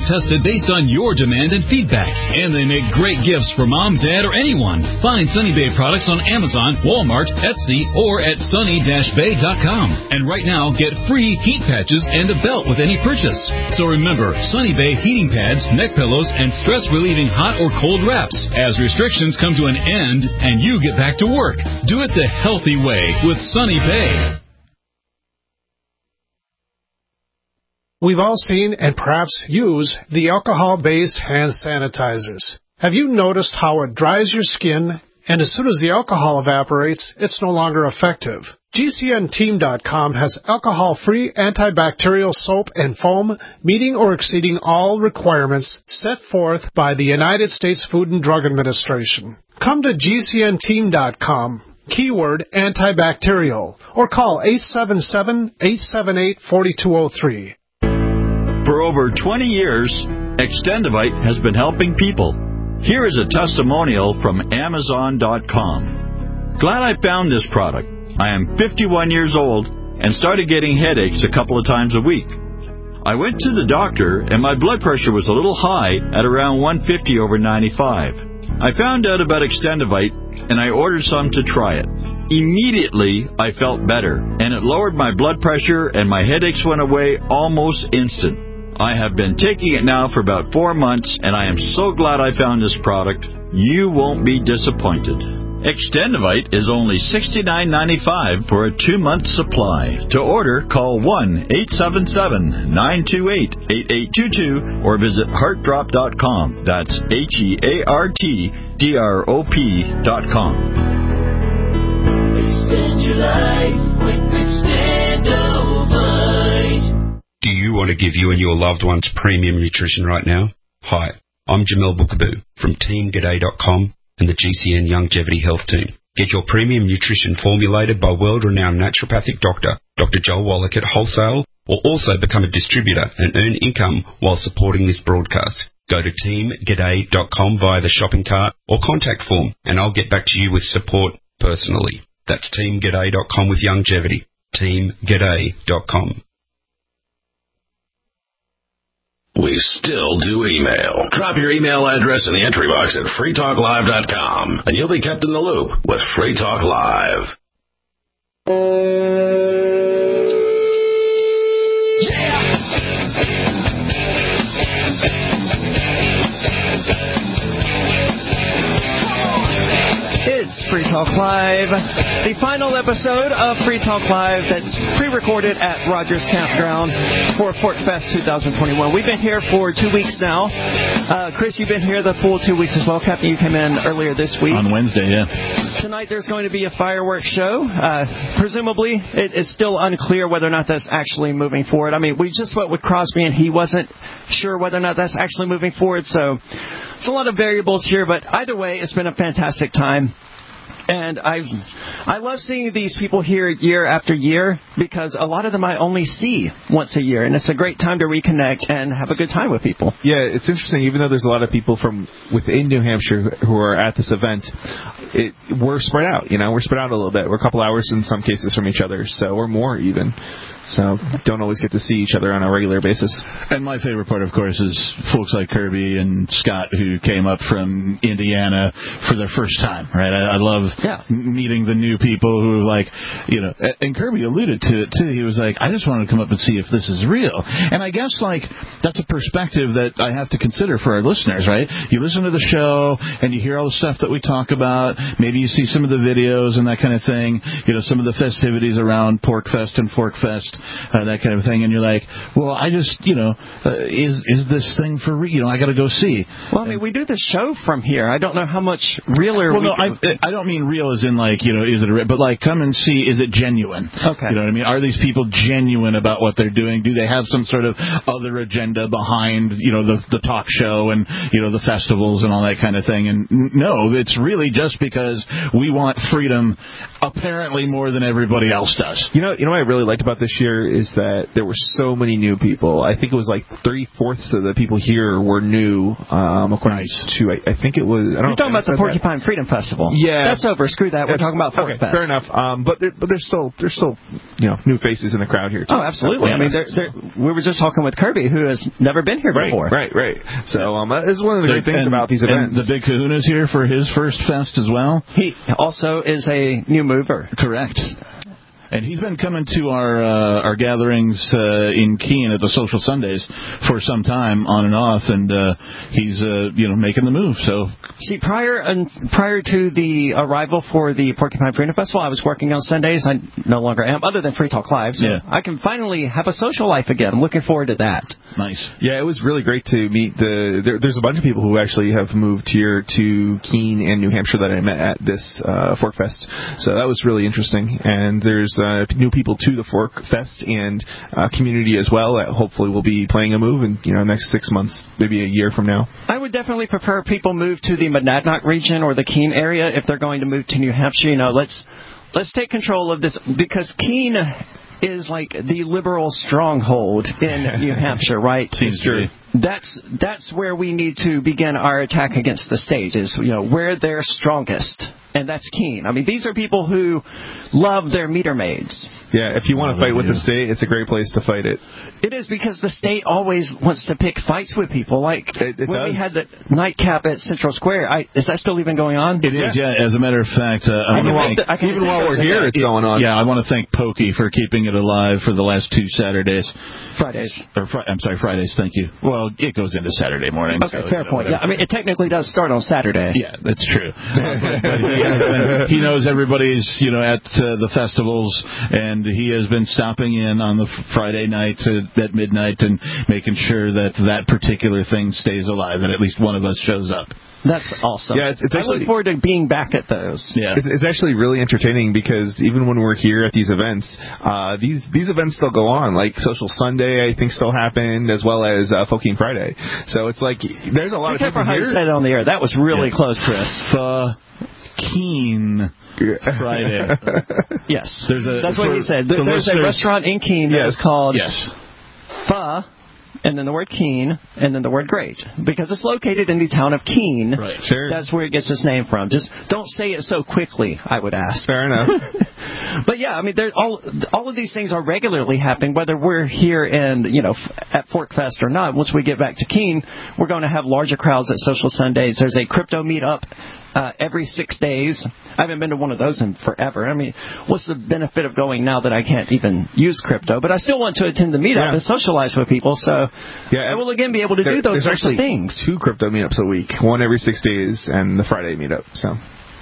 based on your demand and feedback. And they make great gifts for mom, dad, or anyone. Find Sunny Bay products on Amazon, Walmart, Etsy, or at sunny dash bay dot com. And right now, get free heat patches and a belt with any purchase. So remember, Sunny Bay heating pads, neck pillows, and stress-relieving hot or cold wraps as restrictions come to an end and you get back to work. Do it the healthy way with Sunny Bay. We've all seen and perhaps use the alcohol-based hand sanitizers. Have you noticed how it dries your skin, and as soon as the alcohol evaporates, it's no longer effective? G C N team dot com has alcohol-free antibacterial soap and foam meeting or exceeding all requirements set forth by the United States Food and Drug Administration. Come to G C N team dot com, keyword antibacterial, or call eight seven seven, eight seven eight, four two zero three. For over twenty years, Extendivite has been helping people. Here is a testimonial from Amazon dot com. Glad I found this product. I am fifty-one years old and started getting headaches a couple of times a week. I went to the doctor and my blood pressure was a little high at around one fifty over ninety-five. I found out about Extendivite and I ordered some to try it. Immediately, I felt better, and it lowered my blood pressure and my headaches went away almost instant. I have been taking it now for about four months, and I am so glad I found this product. You won't be disappointed. Extendivite is only sixty-nine ninety-five for a two-month supply. To order, call one eight seven seven, nine two eight, eight eight two two or visit heart drop dot com. That's H E A R T D R O P dot com. Extend your life with Extendivite. Do you want to give you and your loved ones premium nutrition right now? Hi, I'm Jamel Bookaboo from team g'day dot com and the G C N Longevity Health Team. Get your premium nutrition formulated by world-renowned naturopathic doctor, Doctor Joel Wallach at wholesale, or also become a distributor and earn income while supporting this broadcast. Go to team g'day dot com via the shopping cart or contact form, and I'll get back to you with support personally. That's team g'day dot com with longevity. team g'day dot com. We still do email. Drop your email address in the entry box at free talk live dot com, and you'll be kept in the loop with Free Talk Live. It's Free Talk Live, the final episode of Free Talk Live that's pre-recorded at Rogers Campground for Fort Fest twenty twenty-one. We've been here for two weeks now. Uh, Chris, you've been here the full two weeks as well. Captain, you came in earlier this week. On Wednesday, yeah. Tonight there's going to be a fireworks show. Uh, presumably, it is still unclear whether or not that's actually moving forward. I mean, we just spoke with Crosby, and he wasn't sure whether or not that's actually moving forward, so it's a lot of variables here, but either way, it's been a fantastic time. And I I love seeing these people here year after year because a lot of them I only see once a year, and it's a great time to reconnect and have a good time with people. Yeah, it's interesting. Even though there's a lot of people from within New Hampshire who are at this event, it, we're spread out. You know, we're spread out a little bit. We're a couple hours in some cases from each other, so or more even. So don't always get to see each other on a regular basis. And my favorite part, of course, is folks like Kirby and Scott who came up from Indiana for their first time, right? I, I love yeah. meeting the new people who are like, you know, and Kirby alluded to it, too. He was like, I just wanted to come up and see if this is real. And I guess, like, that's a perspective that I have to consider for our listeners, right? You listen to the show and you hear all the stuff that we talk about. Maybe you see some of the videos and that kind of thing, you know, some of the festivities around Pork Fest and Fork Fest. Uh, that kind of thing, and you're like, well, I just, you know, uh, is is this thing for real? You know, I got to go see. Well, I mean, we do the show from here. I don't know how much realer. Well, we no, I, I don't mean real as in like, you know, is it a, but like come and see, is it genuine? Okay. You know what I mean? Are these people genuine about what they're doing? Do they have some sort of other agenda behind, you know, the the talk show and, you know, the festivals and all that kind of thing? And no, it's really just because we want freedom apparently more than everybody else does. You know, you know what I really liked about this year is that there were so many new people. I think it was like three-fourths of the people here were new, um, according nice. to, I, I think it was... I don't You're talking about the Porcupine that. Freedom Festival. Yeah. That's over. Screw that. We're That's- talking about Fork okay, Fest. fair enough. Um, but there, but there's still there's still you know new faces in the crowd here too. Oh, absolutely. I mean, they're, they're, we were just talking with Kirby, who has never been here right, before. Right, right. So um, it's one of the great things and, about these and events. the Big Kahuna's here for his first fest as well. He also is a new mover. Correct. And he's been coming to our uh, our gatherings uh, in Keene at the Social Sundays for some time, on and off, and uh, he's uh, you know making the move. So see, prior and prior to the arrival for the Porcupine Freedom Festival, I was working on Sundays. I no longer am, other than Free Talk Live. So yeah. I can finally have a social life again. I'm looking forward to that. Nice. Yeah, it was really great to meet the. There, there's a bunch of people who actually have moved here to Keene and New Hampshire that I met at this uh, Fork Fest. So that was really interesting. And there's uh, new people to the Fork Fest and uh, community as well that hopefully will be playing a move in you know next six months, maybe a year from now. I would definitely prefer people move to the Monadnock region or the Keene area if they're going to move to New Hampshire. You know, let's let's take control of this, because Keene is like the liberal stronghold in New Hampshire, right? Seems true. That's that's where we need to begin our attack against the state, is you know where they're strongest, and that's Keene. I mean, these are people who love their meter maids. Yeah, if you want to fight with the state, it's a great place to fight it. It is, because the state always wants to pick fights with people. Like it, it when does. we had the nightcap at Central Square, I, is that still even going on? It is, yeah. As a matter of fact, uh, I even wanna while, thank, even while we're here, it's going on. Yeah, I want to thank Pokey for keeping it alive for the last two Saturdays. Fridays. Or fr- I'm sorry, Fridays. Thank you. Well, it goes into Saturday morning. Okay, so, fair you know, point. Yeah, I mean, it technically does start on Saturday. Yeah, that's true. but but he, has been, he knows everybody's, you know, at uh, the festivals, and he has been stopping in on the Friday night to, at midnight and making sure that that particular thing stays alive, that at least one of us shows up. That's awesome. Yeah, it's, it's I actually, look forward to being back at those. Yeah, it's, it's actually really entertaining, because even when we're here at these events, uh, these these events still go on. Like Social Sunday, I think, still happened, as well as uh, Folking Friday. So it's like there's a lot Be of careful people how here. you said it on the air. That was really Yeah. close, Chris. Keen Friday. Yes, There's a, that's what for, he said. for There's a restaurant in Keene that Yes. is called Yes. Pho, and then the word Keene, and then the word great, because it's located in the town of Keene. Right. Sure. That's where it gets its name from. Just don't say it so quickly, I would ask. Fair enough. But yeah, I mean, there all all of these things are regularly happening, whether we're here in you know f- at Fork Fest or not. Once we get back to Keene, we're going to have larger crowds at Social Sundays. There's a crypto meetup uh, every six days. I haven't been to one of those in forever. I mean, what's the benefit of going now that I can't even use crypto? But I still want to attend the meetup Yeah. and socialize with people. So Yeah, I will again be able to there, do those there's sorts of actually things. two crypto meetups a week, one every six days, and the Friday meetup. So.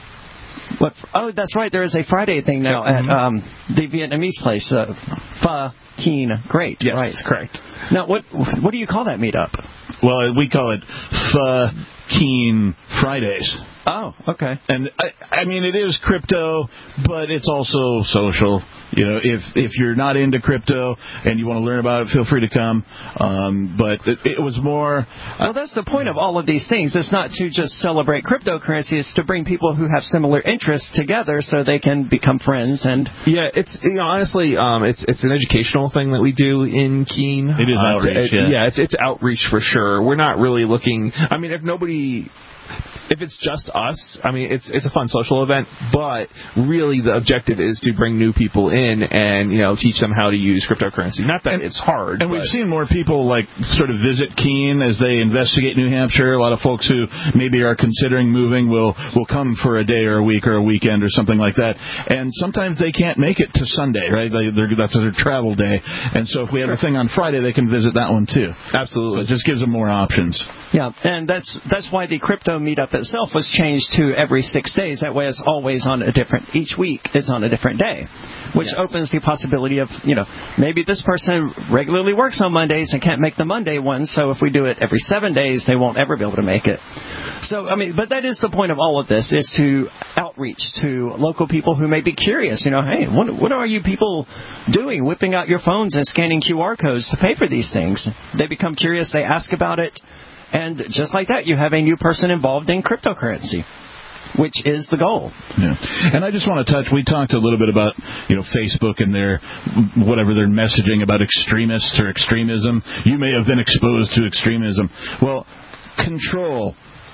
What? Oh, that's right. There is a Friday thing now Yeah. at um, the Vietnamese place, uh, Pho Keen Great. Yes, right. correct. Now, what what do you call that meetup? Well, we call it Pho Keen Fridays. Oh, okay. And I, I mean, it is crypto, but it's also social. You know, if if you're not into crypto and you want to learn about it, feel free to come. Um, but it, it was more. Well, that's the point of all of these things. It's not to just celebrate cryptocurrency. It's to bring people who have similar interests together so they can become friends. And yeah, it's you know honestly, um, it's it's an educational thing that we do in Keene. It is uh, outreach. It, yeah, yeah, it's it's outreach for sure. We're not really looking. I mean, if nobody. If it's just us, I mean, it's it's a fun social event, but really the objective is to bring new people in and, you know, teach them how to use cryptocurrency. Not that and, it's hard. And but. we've seen more people, like, sort of visit Keene as they investigate New Hampshire. A lot of folks who maybe are considering moving will, will come for a day or a week or a weekend or something like that. And sometimes they can't make it to Sunday, right? They, that's their travel day. And so if we have a thing on Friday, they can visit that one, too. Absolutely. So it just gives them more options. Yeah, and that's that's why the crypto meetup itself was changed to every six days. That way it's always on a different, each week is on a different day, which yes. opens the possibility of, you know, maybe this person regularly works on Mondays and can't make the Monday one, so if we do it every seven days, they won't ever be able to make it. So, I mean, but that is the point of all of this, is to outreach to local people who may be curious, you know, hey, what, what are you people doing, whipping out your phones and scanning Q R codes to pay for these things? They become curious, they ask about it. And just like that, you have a new person involved in cryptocurrency, which is the goal. Yeah. And I just want to touch, we talked a little bit about, you know, Facebook and their, whatever their messaging about extremists or extremism. You may have been exposed to extremism. Well, control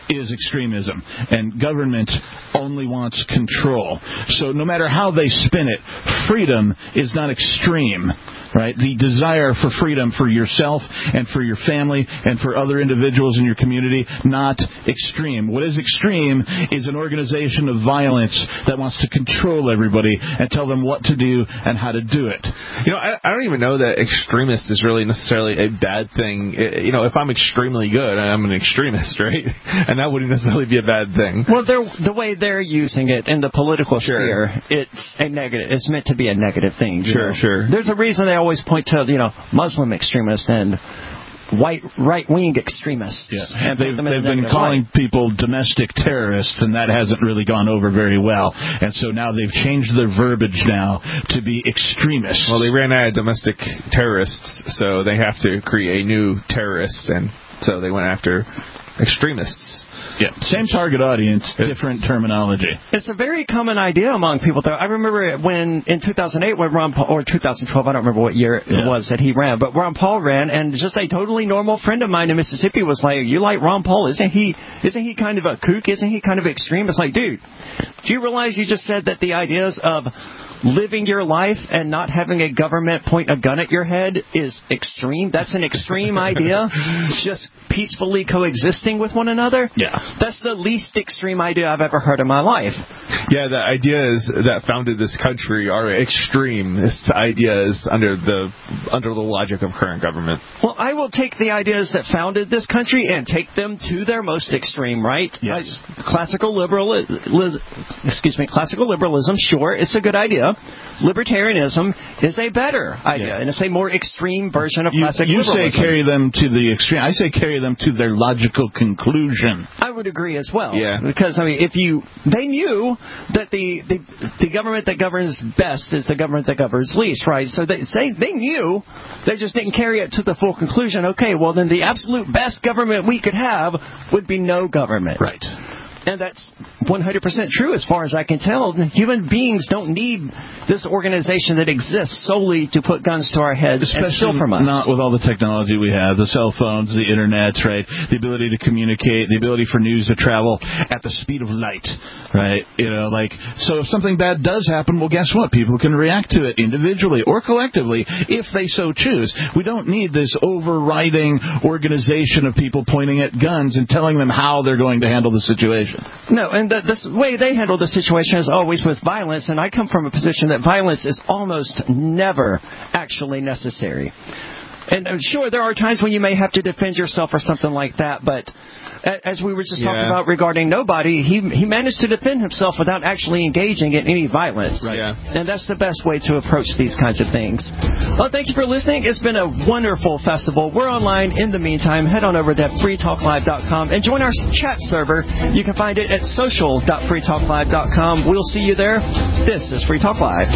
is extremism, and government only wants control. So no matter how they spin it, freedom is not extreme. Right? The desire for freedom for yourself and for your family and for other individuals in your community, not extreme. What is extreme is an organization of violence that wants to control everybody and tell them what to do and how to do it. You know, I, I don't even know that extremist is really necessarily a bad thing. You know, if I'm extremely good, I'm an extremist, right? And that wouldn't necessarily be a bad thing. Well, they're, the way they're using it in the political sure. sphere, it's a negative. It's meant to be a negative thing. Sure, know? sure. There's a reason they always point to, you know, Muslim extremists and white right-wing extremists. Yeah. And they've, they've been calling light. people domestic terrorists, and that hasn't really gone over very well. And so now they've changed their verbiage now to be extremists. Well, they ran out of domestic terrorists, so they have to create a new terrorist, and so they went after extremists. Yeah, same target audience, different terminology. It's a very common idea among people, though. I remember when, in two thousand eight, when Ron Paul, or two thousand twelve, I don't remember what year yeah. it was that he ran, but Ron Paul ran, and just a totally normal friend of mine in Mississippi was like, you like Ron Paul? Isn't he, isn't he kind of a kook? Isn't he kind of extreme? It's like, dude, do you realize you just said that the ideas of living your life and not having a government point a gun at your head is extreme? That's an extreme idea. Just peacefully coexisting with one another? Yeah. That's the least extreme idea I've ever heard in my life. Yeah, the ideas that founded this country are extremist ideas under the under the logic of current government. Well, I will take the ideas that founded this country and take them to their most extreme, right? Yes. Uh, classical liberal, li, excuse me, classical liberalism, sure, it's a good idea. Libertarianism is a better idea, yeah. and it's a more extreme version of you, classic you liberalism. You say carry them to the extreme. I say carry them to their logical conclusion. I would agree as well. Yeah. Because, I mean, if you... They knew that the, the the government that governs best is the government that governs least, right? So they say they knew. They just didn't carry it to the full conclusion. Okay, well, then the absolute best government we could have would be no government. Right. And that's one hundred percent true as far as I can tell. Human beings don't need this organization that exists solely to put guns to our heads Especially and steal from us. Not with all the technology we have, the cell phones, the internet, right? The ability to communicate, the ability for news to travel at the speed of light, right? You know, like, so if something bad does happen, well, guess what? People can react to it individually or collectively if they so choose. We don't need this overriding organization of people pointing at guns and telling them how they're going to handle the situation. No, and the, the way they handle the situation is always with violence, and I come from a position that violence is almost never actually necessary. And uh, sure, there are times when you may have to defend yourself or something like that, but as we were just yeah. talking about regarding Nobody, he he managed to defend himself without actually engaging in any violence. Right. Yeah. And that's the best way to approach these kinds of things. Well, thank you for listening. It's been a wonderful festival. We're online in the meantime. Head on over to free talk live dot com and join our chat server. You can find it at social dot free talk live dot com. We'll see you there. This is Free Talk Live.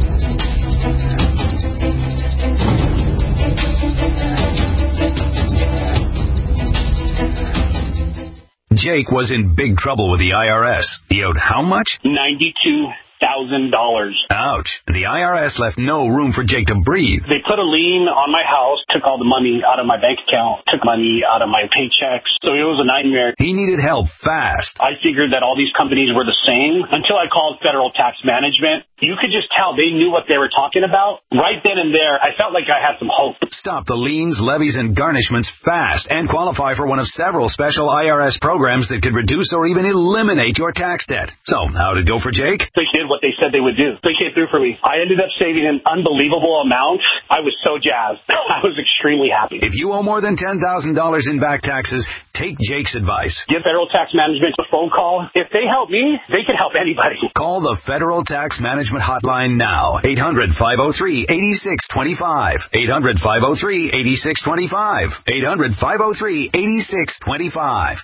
Jake was in big trouble with the I R S. He owed how much? ninety-two thousand dollars. Ouch. The I R S left no room for Jake to breathe. They put a lien on my house, took all the money out of my bank account, took money out of my paychecks. So it was a nightmare. He needed help fast. I figured that all these companies were the same until I called Federal Tax Management. You could just tell they knew what they were talking about. Right then and there, I felt like I had some hope. Stop the liens, levies, and garnishments fast and qualify for one of several special I R S programs that could reduce or even eliminate your tax debt. So, how'd it go for Jake? They did what they said they would do. They came through for me. I ended up saving an unbelievable amount. I was so jazzed. I was extremely happy. If you owe more than ten thousand dollars in back taxes, take Jake's advice. Give Federal Tax Management a phone call. If they help me, they can help anybody. Call the Federal Tax Management Hotline now. eight hundred, five oh three, eight six two five. eight hundred, five oh three, eight six two five. eight hundred, five oh three, eight six two five.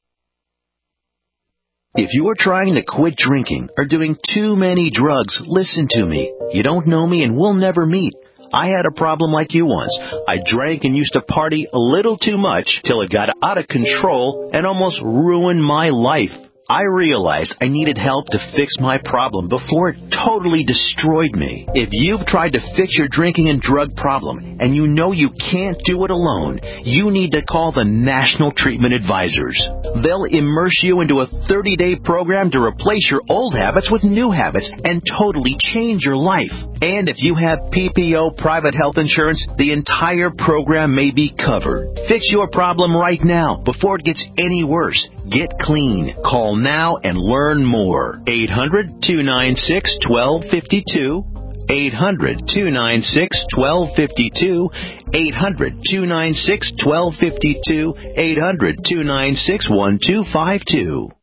If you are trying to quit drinking or doing too many drugs, listen to me. You don't know me and we'll never meet. I had a problem like you once. I drank and used to party a little too much till it got out of control and almost ruined my life. I realized I needed help to fix my problem before it totally destroyed me. If you've tried to fix your drinking and drug problem and you know you can't do it alone, you need to call the National Treatment Advisors. They'll immerse you into a thirty-day program to replace your old habits with new habits and totally change your life. And if you have P P O private health insurance, the entire program may be covered. Fix your problem right now before it gets any worse. Get clean. Call now and learn more. eight hundred, two nine six, one two five two. eight hundred, two nine six, one two five two. eight hundred, two nine six, one two five two. eight hundred, two nine six, one two five two.